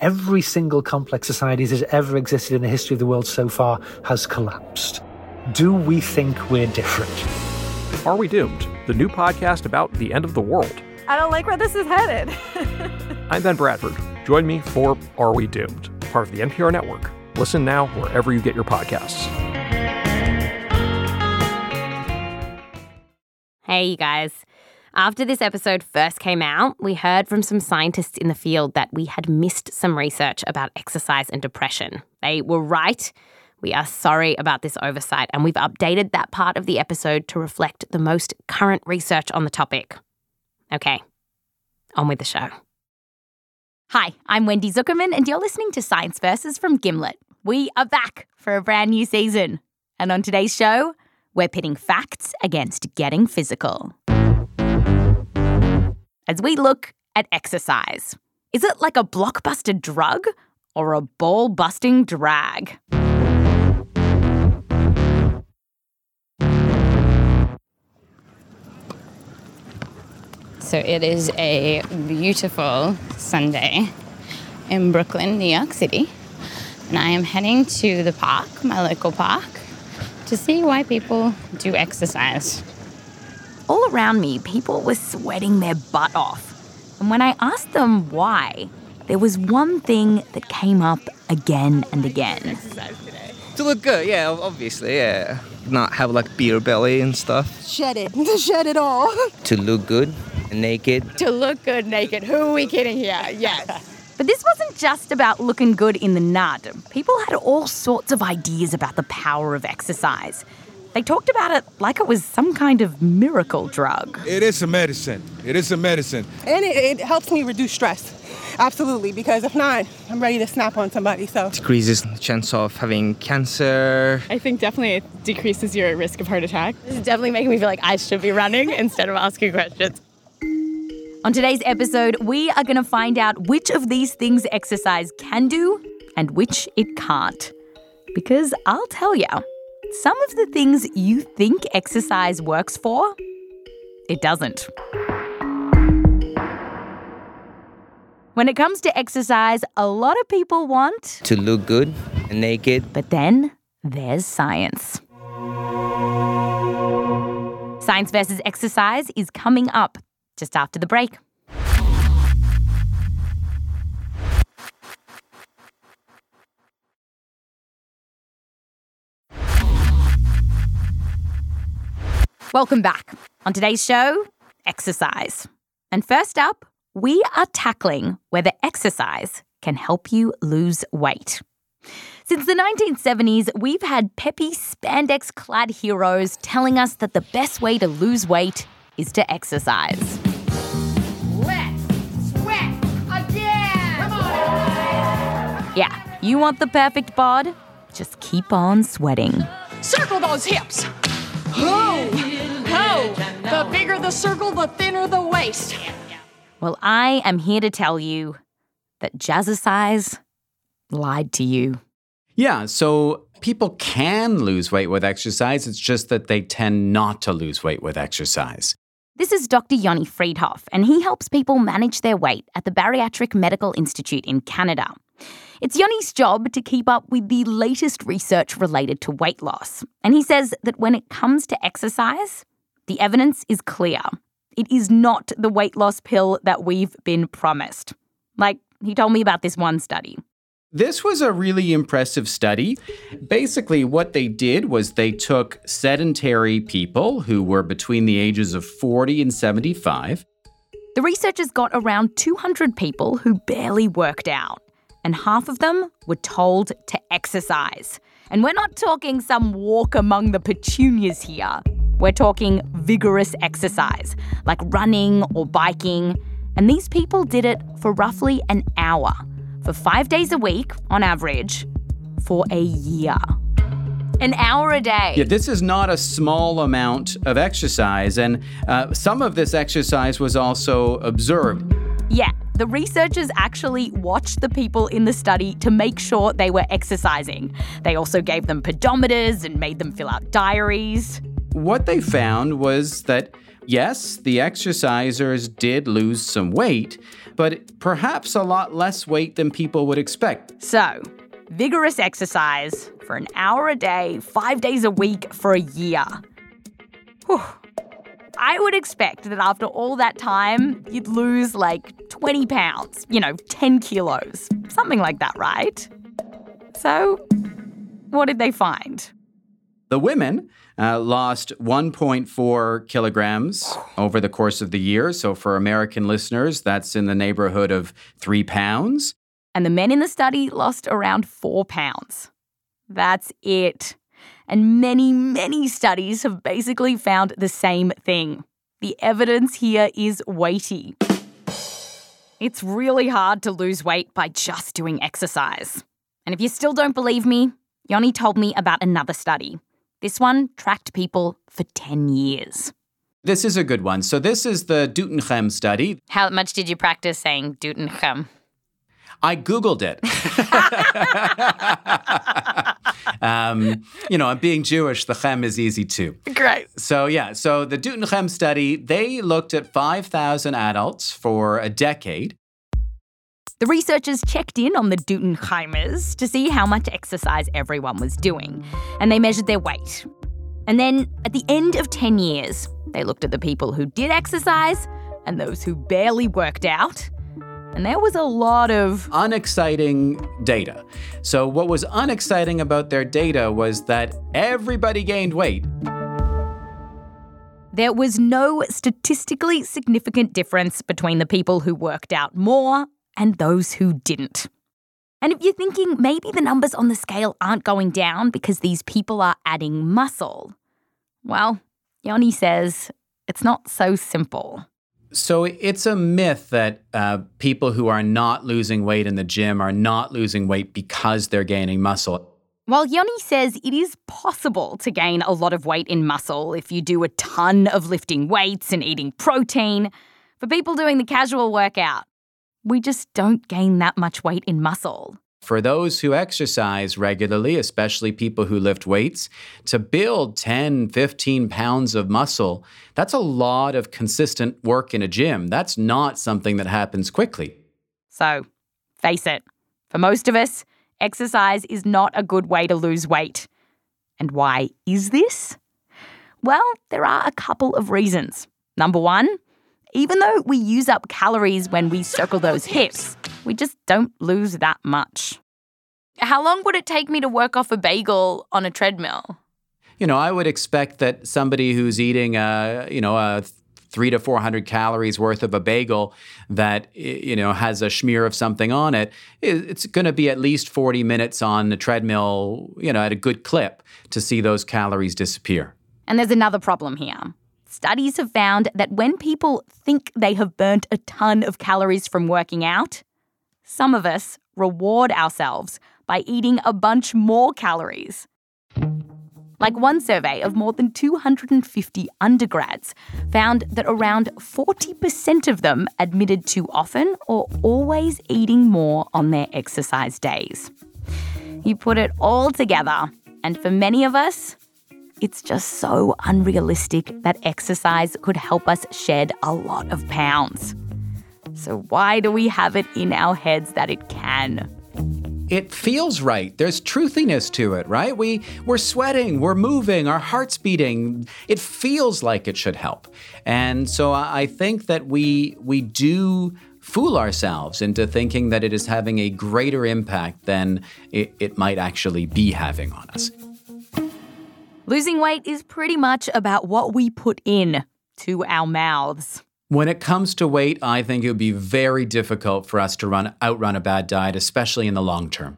every single complex society that has ever existed in the history of the world so far has collapsed. Do we think we're different? Are We Doomed? The new podcast about the end of the world. I don't like where this is headed. I'm Ben Bradford. Join me for Are We Doomed? Part of the NPR network. Listen now wherever you get your podcasts. Hey, you guys. After this episode first came out, we heard from some scientists in the field that we had missed some research about exercise and depression. They were right. We are sorry about this oversight, and we've updated that part of the episode to reflect the most current research on the topic. Okay, on with the show. Hi, I'm Wendy Zuckerman, and you're listening to Science Versus from Gimlet. We are back for a brand new season. And on today's show, we're pitting facts against getting physical. As we look at exercise, is it like a blockbuster drug or a ball-busting drag? So it is a beautiful Sunday in Brooklyn, New York City. And I am heading to the park, my local park, to see why people do exercise. All around me, people were sweating their butt off. And when I asked them why, there was one thing that came up again and again. Exercise today. To look good, yeah, obviously, yeah. Not have like beer belly and stuff. Shed it. Shed it all. To look good and naked. To look good naked. Who are we kidding here? Yes. But this wasn't just about looking good in the nud. People had all sorts of ideas about the power of exercise. They talked about it like it was some kind of miracle drug. It is a medicine. It is a medicine. And it helps me reduce stress. Absolutely, because if not, I'm ready to snap on somebody, so. Decreases the chance of having cancer. I think definitely it decreases your risk of heart attack. This is definitely making me feel like I should be running instead of asking questions. On today's episode, we are going to find out which of these things exercise can do and which it can't. Because I'll tell you, some of the things you think exercise works for, it doesn't. When it comes to exercise, a lot of people want To look good and naked. But then there's science. Science versus exercise is coming up just after the break. Welcome back. On today's show, exercise. And first up, we are tackling whether exercise can help you lose weight. Since the 1970s, we've had peppy, spandex-clad heroes telling us that the best way to lose weight is to exercise. Let's sweat again! Come on! Yeah, you want the perfect bod? Just keep on sweating. Circle those hips! Ho! Ho! The bigger the circle, the thinner the waist. Well, I am here to tell you that Jazzercise lied to you. Yeah, so people can lose weight with exercise. It's just that they tend not to lose weight with exercise. This is Dr. Yoni Friedhoff, and he helps people manage their weight at the Bariatric Medical Institute in Canada. It's Yoni's job to keep up with the latest research related to weight loss. And he says that when it comes to exercise, the evidence is clear. It is not the weight loss pill that we've been promised. Like, he told me about this one study. This was a really impressive study. Basically, what they did was they took sedentary people who were between the ages of 40 and 75. The researchers got around 200 people who barely worked out, and half of them were told to exercise. And we're not talking some walk among the petunias here. We're talking vigorous exercise, like running or biking. And these people did it for roughly an hour, for 5 days a week on average, for a year. An hour a day. Yeah, this is not a small amount of exercise, and some of this exercise was also observed. Yeah, the researchers actually watched the people in the study to make sure they were exercising. They also gave them pedometers and made them fill out diaries. What they found was that, yes, the exercisers did lose some weight, but perhaps a lot less weight than people would expect. So, vigorous exercise for an hour a day, 5 days a week for a year. Whew. I would expect that after all that time, you'd lose like 20 pounds, 10 kilos, something like that, right? So, what did they find? The women lost 1.4 kilograms over the course of the year. So for American listeners, that's in the neighborhood of 3 pounds. And the men in the study lost around 4 pounds. That's it. And many, many studies have basically found the same thing. The evidence here is weighty. It's really hard to lose weight by just doing exercise. And if you still don't believe me, Yoni told me about another study. This one tracked people for 10 years. This is a good one. So this is the Doetinchem study. How much did you practice saying Doetinchem? I Googled it. Being Jewish, the chem is easy too. Great. So the Doetinchem study, they looked at 5,000 adults for a decade. The researchers checked in on the Doetinchem to see how much exercise everyone was doing, and they measured their weight. And then, at the end of 10 years, they looked at the people who did exercise and those who barely worked out, and there was a lot of unexciting data. So what was unexciting about their data was that everybody gained weight. There was no statistically significant difference between the people who worked out more and those who didn't. And if you're thinking maybe the numbers on the scale aren't going down because these people are adding muscle, well, Yoni says it's not so simple. So it's a myth that people who are not losing weight in the gym are not losing weight because they're gaining muscle. While Yoni says it is possible to gain a lot of weight in muscle if you do a ton of lifting weights and eating protein, for people doing the casual workout, we just don't gain that much weight in muscle. For those who exercise regularly, especially people who lift weights, to build 10, 15 pounds of muscle, that's a lot of consistent work in a gym. That's not something that happens quickly. So, face it, for most of us, exercise is not a good way to lose weight. And why is this? Well, there are a couple of reasons. Number one, even though we use up calories when we circle those hips, we just don't lose that much. How long would it take me to work off a bagel on a treadmill? I would expect that somebody who's eating a 300 to 400 calories worth of a bagel that, has a smear of something on it, it's going to be at least 40 minutes on the treadmill, at a good clip to see those calories disappear. And there's another problem here. Studies have found that when people think they have burnt a ton of calories from working out, some of us reward ourselves by eating a bunch more calories. Like one survey of more than 250 undergrads found that around 40% of them admitted to often or always eating more on their exercise days. You put it all together, and for many of us, it's just so unrealistic that exercise could help us shed a lot of pounds. So why do we have it in our heads that it can? It feels right. There's truthiness to it, right? We're sweating, we're moving, our heart's beating. It feels like it should help. And so I think that we do fool ourselves into thinking that it is having a greater impact than it might actually be having on us. Losing weight is pretty much about what we put in to our mouths. When it comes to weight, I think it would be very difficult for us to outrun a bad diet, especially in the long term.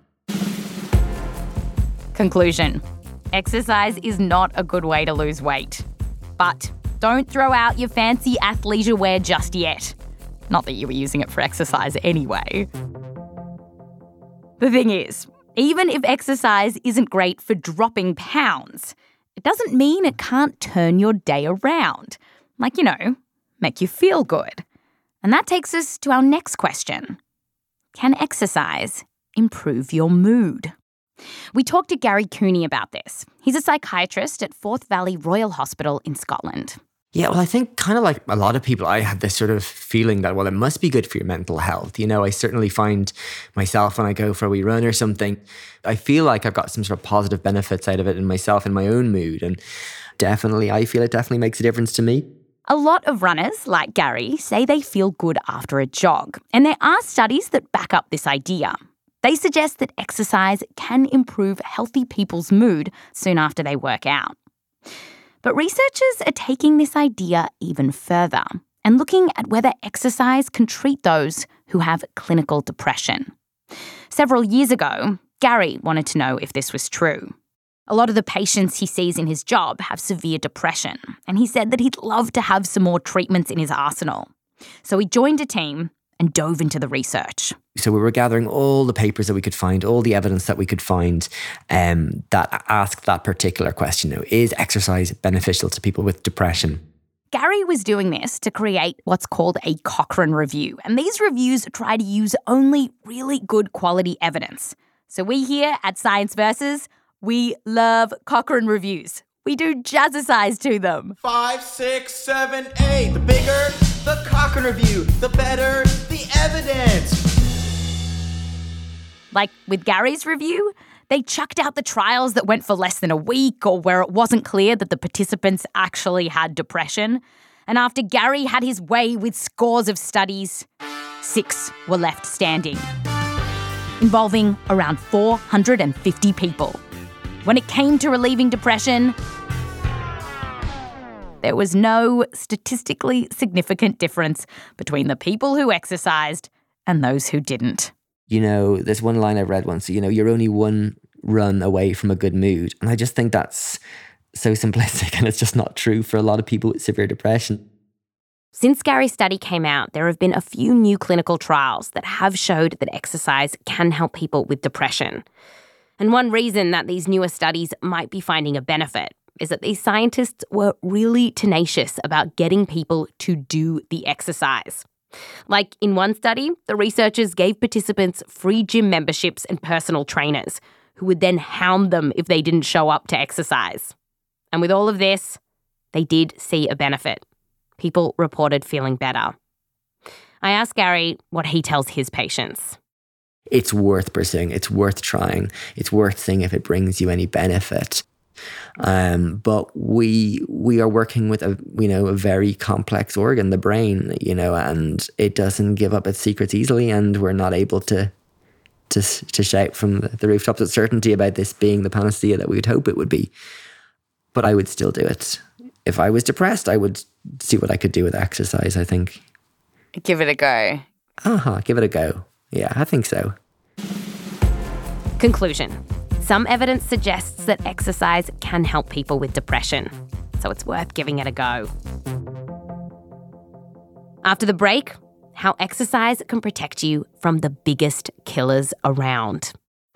Conclusion. Exercise is not a good way to lose weight. But don't throw out your fancy athleisure wear just yet. Not that you were using it for exercise anyway. The thing is, even if exercise isn't great for dropping pounds, it doesn't mean it can't turn your day around. Like, make you feel good. And that takes us to our next question. Can exercise improve your mood? We talked to Gary Cooney about this. He's a psychiatrist at Forth Valley Royal Hospital in Scotland. Yeah, well, I think kind of like a lot of people, I had this sort of feeling that, well, it must be good for your mental health. You know, I certainly find myself when I go for a wee run or something, I feel like I've got some sort of positive benefits out of it in myself, in my own mood. And definitely, I feel it definitely makes a difference to me. A lot of runners, like Gary, say they feel good after a jog. And there are studies that back up this idea. They suggest that exercise can improve healthy people's mood soon after they work out. But researchers are taking this idea even further and looking at whether exercise can treat those who have clinical depression. Several years ago, Gary wanted to know if this was true. A lot of the patients he sees in his job have severe depression, and he said that he'd love to have some more treatments in his arsenal. So he joined a team and dove into the research. So we were gathering all the papers that we could find, all the evidence that we could find that asked that particular question. You know, is exercise beneficial to people with depression? Gary was doing this to create what's called a Cochrane review. And these reviews try to use only really good quality evidence. So we here at Science Versus, we love Cochrane reviews. We do jazzercise to them. 5, 6, 7, 8. The bigger the Cochrane review, the better the evidence. Like with Gary's review, they chucked out the trials that went for less than a week or where it wasn't clear that the participants actually had depression. And after Gary had his way with scores of studies, 6 were left standing, involving around 450 people. When it came to relieving depression, there was no statistically significant difference between the people who exercised and those who didn't. You know, there's one line I read once, you know, you're only one run away from a good mood. And I just think that's so simplistic, and it's just not true for a lot of people with severe depression. Since Gary's study came out, there have been a few new clinical trials that have showed that exercise can help people with depression. And one reason that these newer studies might be finding a benefit is that these scientists were really tenacious about getting people to do the exercise. Like in one study, the researchers gave participants free gym memberships and personal trainers who would then hound them if they didn't show up to exercise. And with all of this, they did see a benefit. People reported feeling better. I asked Gary what he tells his patients. It's worth pursuing. It's worth trying. It's worth seeing if it brings you any benefit. But we are working with a very complex organ, the brain, and it doesn't give up its secrets easily, and we're not able to shout from the rooftops with certainty about this being the panacea that we would hope it would be. But I would still do it. If I was depressed, I would see what I could do with exercise, I think. Give it a go. Give it a go. Yeah, I think so. Conclusion. Some evidence suggests that exercise can help people with depression, so it's worth giving it a go. After the break, how exercise can protect you from the biggest killers around.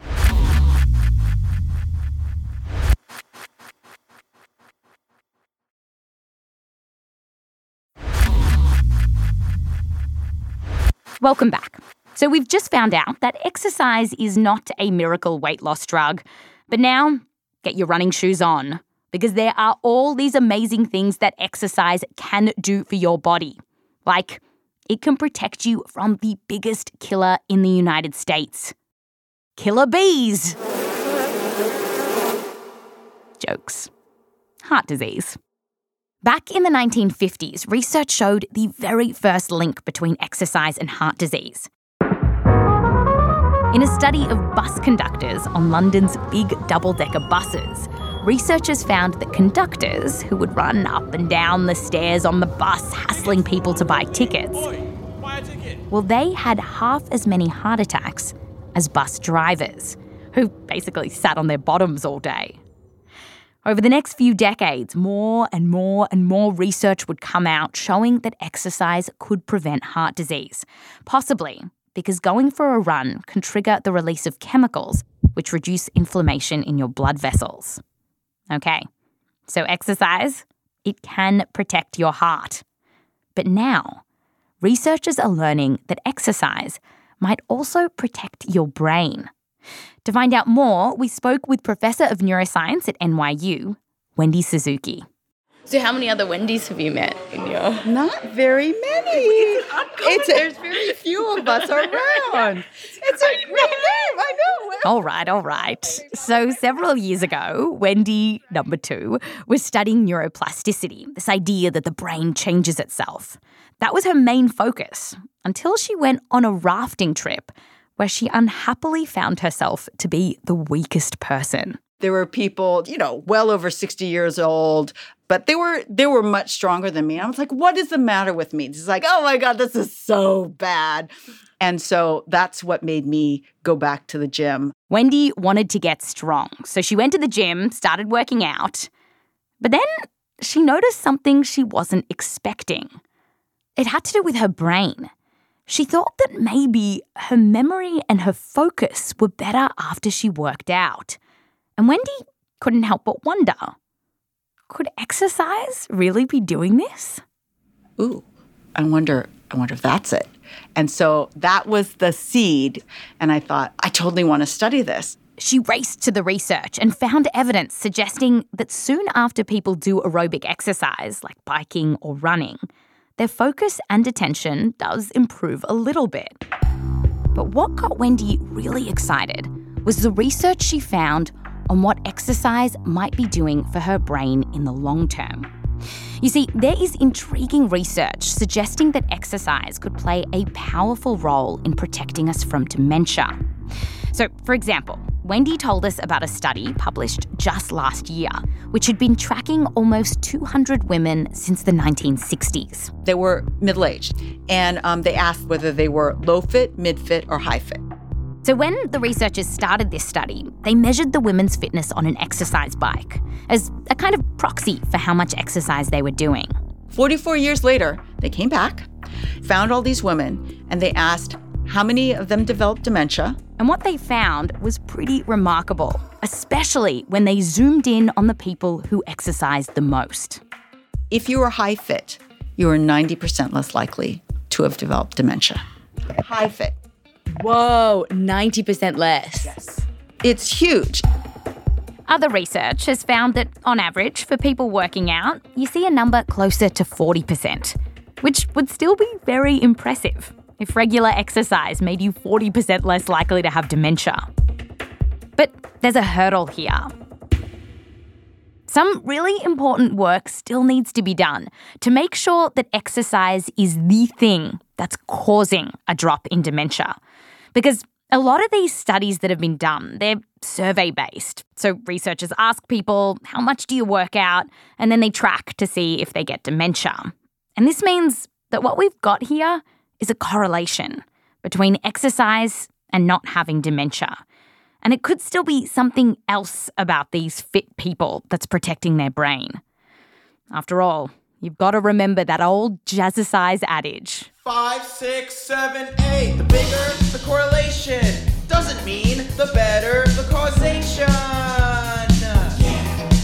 Welcome back. So we've just found out that exercise is not a miracle weight loss drug. But now, get your running shoes on, because there are all these amazing things that exercise can do for your body. Like, it can protect you from the biggest killer in the United States. Killer bees. Jokes. Heart disease. Back in the 1950s, research showed the very first link between exercise and heart disease. In a study of bus conductors on London's big double-decker buses, researchers found that conductors who would run up and down the stairs on the bus hassling people to buy tickets, well, they had half as many heart attacks as bus drivers, who basically sat on their bottoms all day. Over the next few decades, more and more and more research would come out showing that exercise could prevent heart disease, possibly because going for a run can trigger the release of chemicals which reduce inflammation in your blood vessels. Okay, so exercise, it can protect your heart. But now, researchers are learning that exercise might also protect your brain. To find out more, we spoke with Professor of Neuroscience at NYU, Wendy Suzuki. So how many other Wendy's have you met in your... Not very many. There's very few of us around. It's a great name, I know. All right. So several years ago, Wendy, number 2, was studying neuroplasticity, this idea that the brain changes itself. That was her main focus until she went on a rafting trip where she unhappily found herself to be the weakest person. There were people, well over 60 years old, but they were much stronger than me. I was like, what is the matter with me? It's like, oh my God, this is so bad. And so that's what made me go back to the gym. Wendy wanted to get strong, so she went to the gym, started working out. But then she noticed something she wasn't expecting. It had to do with her brain. She thought that maybe her memory and her focus were better after she worked out. And Wendy couldn't help but wonder, could exercise really be doing this? Ooh, I wonder if that's it. And so that was the seed. And I thought, I totally want to study this. She raced to the research and found evidence suggesting that soon after people do aerobic exercise, like biking or running, their focus and attention does improve a little bit. But what got Wendy really excited was the research she found on what exercise might be doing for her brain in the long term. You see, there is intriguing research suggesting that exercise could play a powerful role in protecting us from dementia. So, for example, Wendy told us about a study published just last year, which had been tracking almost 200 women since the 1960s. They were middle-aged, and they asked whether they were low-fit, mid-fit, or high-fit. So when the researchers started this study, they measured the women's fitness on an exercise bike as a kind of proxy for how much exercise they were doing. 44 years later, they came back, found all these women, and they asked how many of them developed dementia. And what they found was pretty remarkable, especially when they zoomed in on the people who exercised the most. If you were high fit, you were 90% less likely to have developed dementia. High fit. Whoa, 90% less. Yes. It's huge. Other research has found that, on average, for people working out, you see a number closer to 40%, which would still be very impressive if regular exercise made you 40% less likely to have dementia. But there's a hurdle here. Some really important work still needs to be done to make sure that exercise is the thing that's causing a drop in dementia. Because a lot of these studies that have been done, they're survey-based. So researchers ask people, how much do you work out? And then they track to see if they get dementia. And this means that what we've got here is a correlation between exercise and not having dementia. And it could still be something else about these fit people that's protecting their brain. After all, you've got to remember that old jazzercise adage. 5, 6, 7, 8. The bigger the correlation doesn't mean the better the causation. Yeah.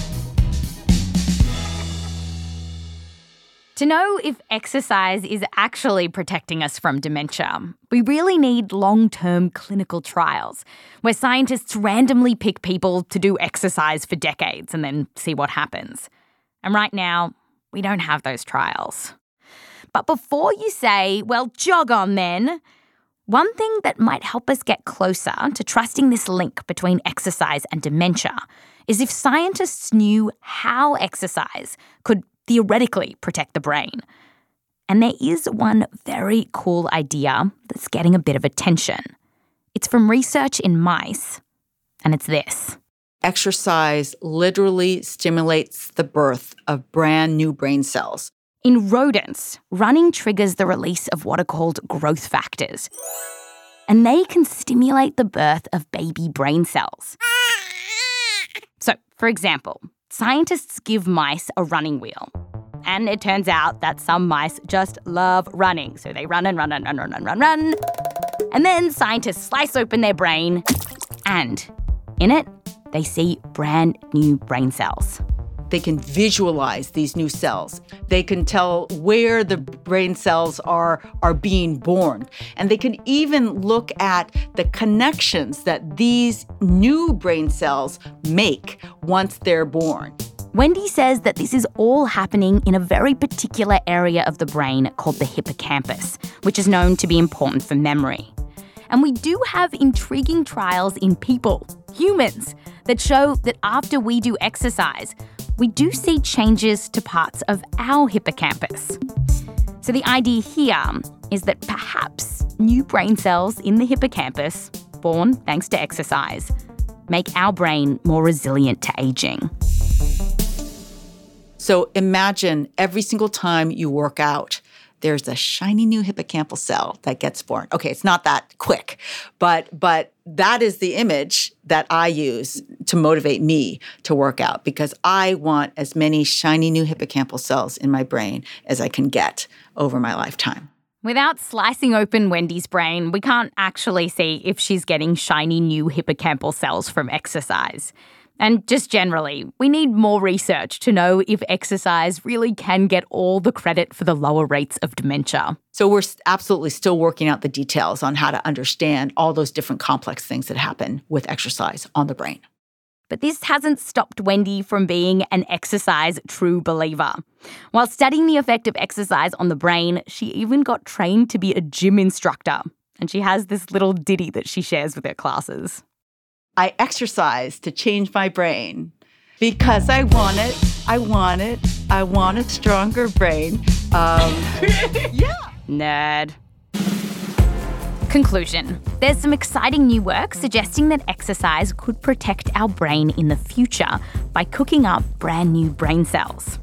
To know if exercise is actually protecting us from dementia, we really need long-term clinical trials where scientists randomly pick people to do exercise for decades and then see what happens. And right now, we don't have those trials. But before you say, well, jog on then, one thing that might help us get closer to trusting this link between exercise and dementia is if scientists knew how exercise could theoretically protect the brain. And there is one very cool idea that's getting a bit of attention. It's from research in mice, and it's this. Exercise literally stimulates the birth of brand new brain cells. In rodents, running triggers the release of what are called growth factors. And they can stimulate the birth of baby brain cells. So, for example, scientists give mice a running wheel. And it turns out that some mice just love running. So they run and run and run and run and run. And then scientists slice open their brain. And in it, they see brand new brain cells. They can visualize these new cells. They can tell where the brain cells are being born. And they can even look at the connections that these new brain cells make once they're born. Wendy says that this is all happening in a very particular area of the brain called the hippocampus, which is known to be important for memory. And we do have intriguing trials in people, humans, that show that after we do exercise, we do see changes to parts of our hippocampus. So the idea here is that perhaps new brain cells in the hippocampus, born thanks to exercise, make our brain more resilient to aging. So imagine every single time you work out, there's a shiny new hippocampal cell that gets born. Okay, it's not that quick, but that is the image that I use to motivate me to work out, because I want as many shiny new hippocampal cells in my brain as I can get over my lifetime. Without slicing open Wendy's brain, we can't actually see if she's getting shiny new hippocampal cells from exercise. And just generally, we need more research to know if exercise really can get all the credit for the lower rates of dementia. So we're absolutely still working out the details on how to understand all those different complex things that happen with exercise on the brain. But this hasn't stopped Wendy from being an exercise true believer. While studying the effect of exercise on the brain, she even got trained to be a gym instructor. And she has this little ditty that she shares with her classes. I exercise to change my brain because I want it. I want it. I want a stronger brain. Yeah. Nerd. Conclusion. There's some exciting new work suggesting that exercise could protect our brain in the future by cooking up brand new brain cells.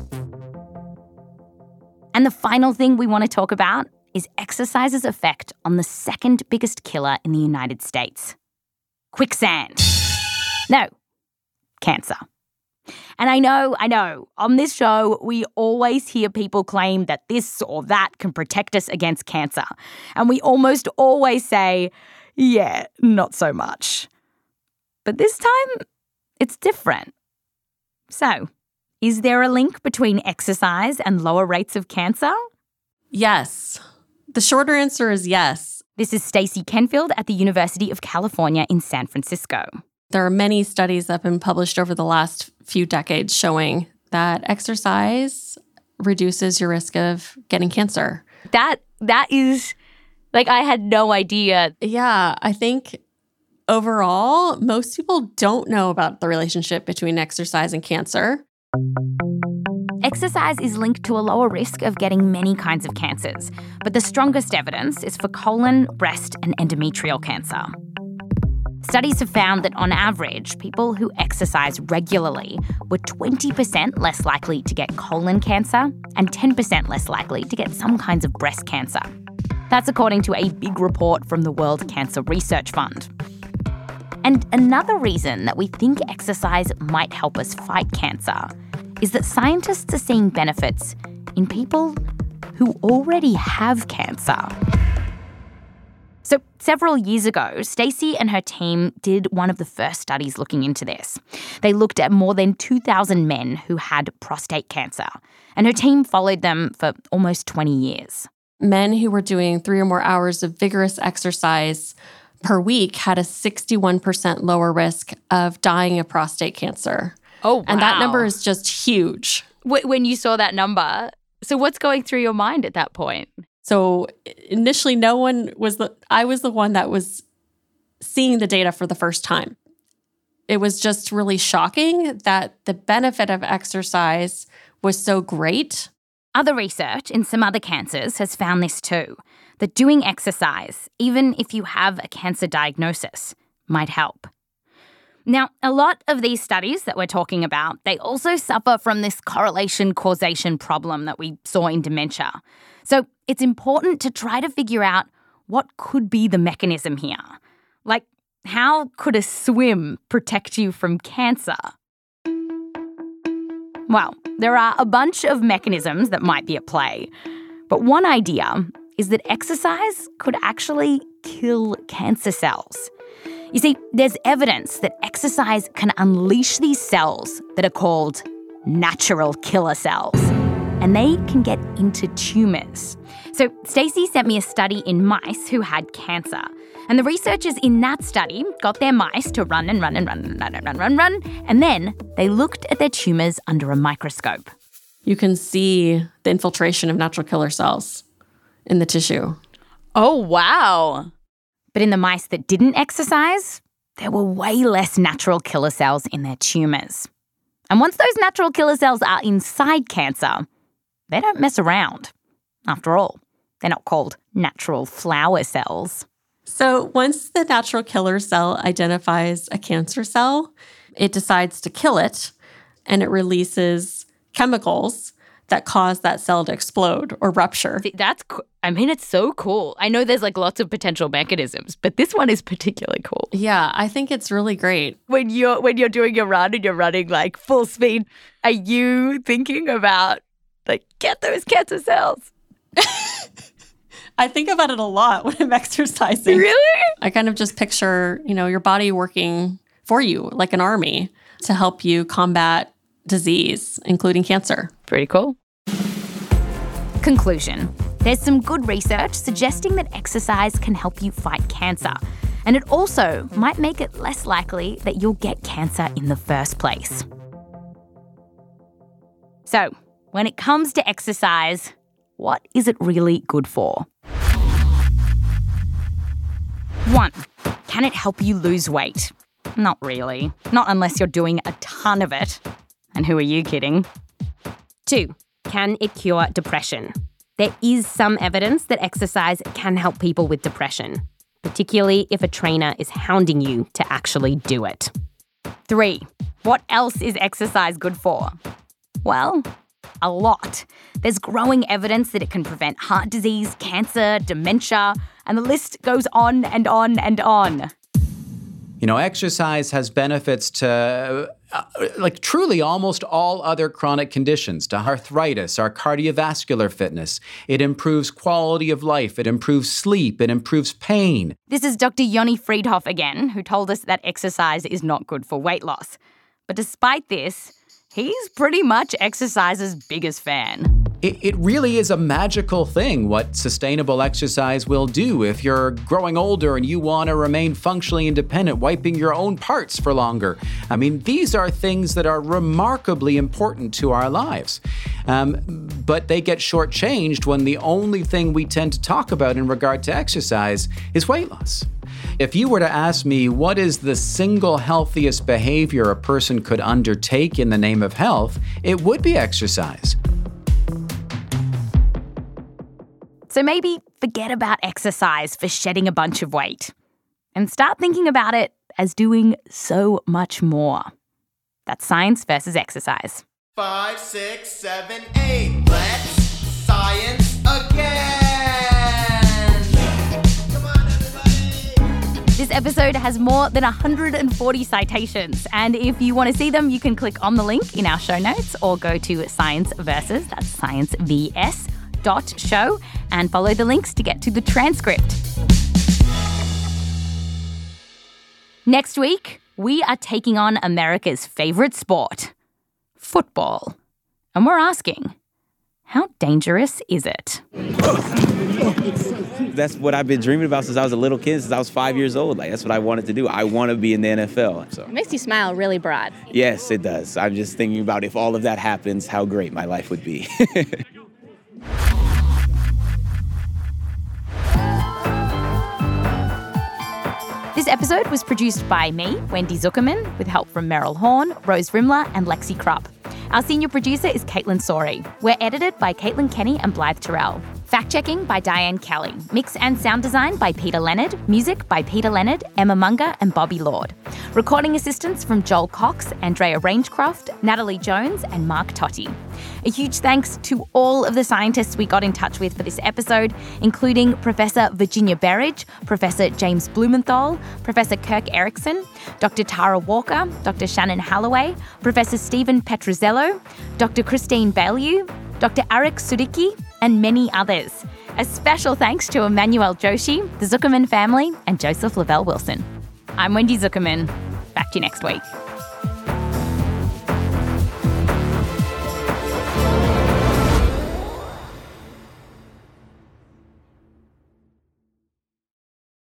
And the final thing we want to talk about is exercise's effect on the second biggest killer in the United States. Quicksand. No, cancer. And I know, on this show, we always hear people claim that this or that can protect us against cancer. And we almost always say, yeah, not so much. But this time, it's different. So, is there a link between exercise and lower rates of cancer? Yes. The shorter answer is yes. This is Stacey Kenfield at the University of California in San Francisco. There are many studies that have been published over the last few decades showing that exercise reduces your risk of getting cancer. That is, like, I had no idea. Yeah, I think overall, most people don't know about the relationship between exercise and cancer. Exercise is linked to a lower risk of getting many kinds of cancers, but the strongest evidence is for colon, breast, and endometrial cancer. Studies have found that on average, people who exercise regularly were 20% less likely to get colon cancer and 10% less likely to get some kinds of breast cancer. That's according to a big report from the World Cancer Research Fund. And another reason that we think exercise might help us fight cancer is that scientists are seeing benefits in people who already have cancer. So several years ago, Stacey and her team did one of the first studies looking into this. They looked at more than 2,000 men who had prostate cancer, and her team followed them for almost 20 years. Men who were doing 3 or more hours of vigorous exercise per week had a 61% lower risk of dying of prostate cancer. Oh, wow. And that number is just huge. When you saw that number, so what's going through your mind at that point? So initially, I was the one that was seeing the data for the first time. It was just really shocking that the benefit of exercise was so great. Other research in some other cancers has found this too, that doing exercise, even if you have a cancer diagnosis, might help. Now, a lot of these studies that we're talking about, they also suffer from this correlation-causation problem that we saw in dementia. So it's important to try to figure out what could be the mechanism here. Like, how could a swim protect you from cancer? Well, there are a bunch of mechanisms that might be at play. But one idea is that exercise could actually kill cancer cells. You see, there's evidence that exercise can unleash these cells that are called natural killer cells, and they can get into tumours. So Stacey sent me a study in mice who had cancer, And the researchers in that study got their mice to run and run and run and run and run, run, run, and then they looked at their tumours under a microscope. You can see the infiltration of natural killer cells in the tissue. Oh, wow. But in the mice that didn't exercise, there were way less natural killer cells in their tumours. And once those natural killer cells are inside cancer, they don't mess around. After all, they're not called natural flower cells. So once the natural killer cell identifies a cancer cell, it decides to kill it, and it releases chemicals that cause that cell to explode or rupture. It's so cool. I know there's like lots of potential mechanisms, but this one is particularly cool. Yeah, I think it's really great. When you're doing your run and you're running like full speed, are you thinking about like, get those cancer cells? I think about it a lot when I'm exercising. Really? I kind of just picture, your body working for you like an army to help you combat disease, including cancer. Pretty cool. Conclusion. There's some good research suggesting that exercise can help you fight cancer. And it also might make it less likely that you'll get cancer in the first place. So, when it comes to exercise, what is it really good for? 1. Can it help you lose weight? Not really. Not unless you're doing a ton of it. And who are you kidding? 2. Can it cure depression? There is some evidence that exercise can help people with depression, particularly if a trainer is hounding you to actually do it. 3. What else is exercise good for? Well, a lot. There's growing evidence that it can prevent heart disease, cancer, dementia, and the list goes on and on and on. Exercise has benefits to truly almost all other chronic conditions, to arthritis, our cardiovascular fitness. It improves quality of life. It improves sleep. It improves pain. This is Dr. Yoni Freedhoff again, who told us that exercise is not good for weight loss. But despite this, he's pretty much exercise's biggest fan. It really is a magical thing what sustainable exercise will do if you're growing older and you want to remain functionally independent, wiping your own parts for longer. These are things that are remarkably important to our lives. But they get shortchanged when the only thing we tend to talk about in regard to exercise is weight loss. If you were to ask me what is the single healthiest behavior a person could undertake in the name of health, it would be exercise. So maybe forget about exercise for shedding a bunch of weight and start thinking about it as doing so much more. That's Science versus Exercise. 5, 6, 7, 8. Let's science again. Come on, everybody. This episode has more than 140 citations. And if you want to see them, you can click on the link in our show notes or go to Science Versus, that's sciencevs.show, and follow the links to get to the transcript. Next week, we are taking on America's favourite sport, football. And we're asking, how dangerous is it? That's what I've been dreaming about since I was a little kid, since I was 5 years old. That's what I wanted to do. I want to be in the NFL. So. It makes you smile really broad. Yes, it does. I'm just thinking about if all of that happens, how great my life would be. This episode was produced by me, Wendy Zuckerman, with help from Meryl Horn, Rose Rimler, and Lexi Krupp. Our senior producer is Caitlin Sori. We're edited by Caitlin Kenny and Blythe Terrell. Fact-checking by Diane Kelly. Mix and sound design by Peter Leonard. Music by Peter Leonard, Emma Munger, and Bobby Lord. Recording assistance from Joel Cox, Andrea Rangecroft, Natalie Jones, and Mark Totti. A huge thanks to all of the scientists we got in touch with for this episode, including Professor Virginia Berridge, Professor James Blumenthal, Professor Kirk Erickson, Dr. Tara Walker, Dr. Shannon Halloway, Professor Stephen Petrozello, Dr. Christine Baillieu, Dr. Arik Sudicki, and many others. A special thanks to Emmanuel Joshi, the Zuckerman family, and Joseph Lavelle Wilson. I'm Wendy Zuckerman. Back to you next week.